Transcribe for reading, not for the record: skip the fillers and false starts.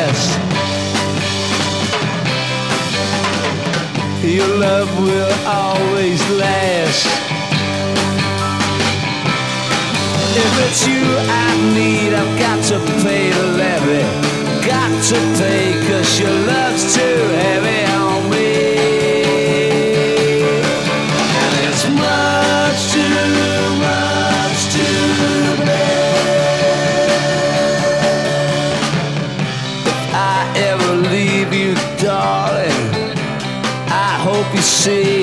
past. Your love will always last. If it's you I need, I've got to pay the levy. Got to pay, 'cause your love's too heavy on me. And it's much too bad. If I ever leave you, darling, I hope you see